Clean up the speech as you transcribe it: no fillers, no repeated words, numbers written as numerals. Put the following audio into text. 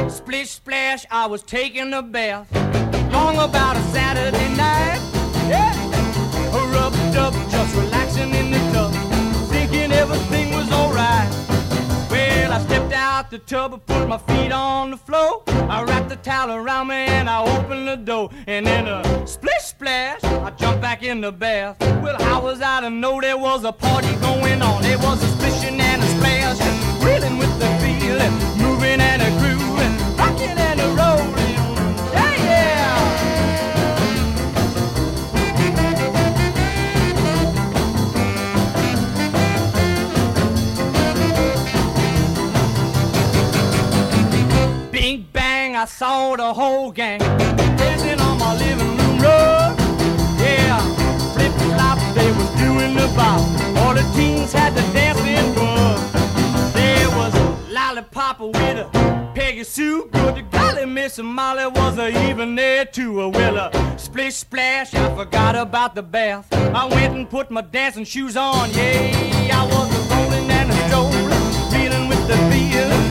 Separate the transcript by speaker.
Speaker 1: Splish splash, I was taking a bath. Long about a Saturday night. Yeah. Rubbed up, just relaxing in the tub, thinking everything was alright. Well, I stepped out the tub and put my feet on the floor. I wrapped the towel around me and I opened the door. And then a splish splash, I jumped back in the bath. Well, how was I to know there was a party going on? There was a splishing and a splash, and reeling with the feeling, moving and a grooving, rocking and a rolling. Yeah, yeah. Bing bang, I saw the whole gang dancing on my living room rug. Yeah, flip flop, they was doing the bop. All the teens had the dancing bug. There was a lollipop with a Peggy Sue. Good to golly, Miss Molly was even there too. Well, a splish splash, I forgot about the bath. I went and put my dancing shoes on. Yeah, I was a rolling and a strolling, feeling with the feeling.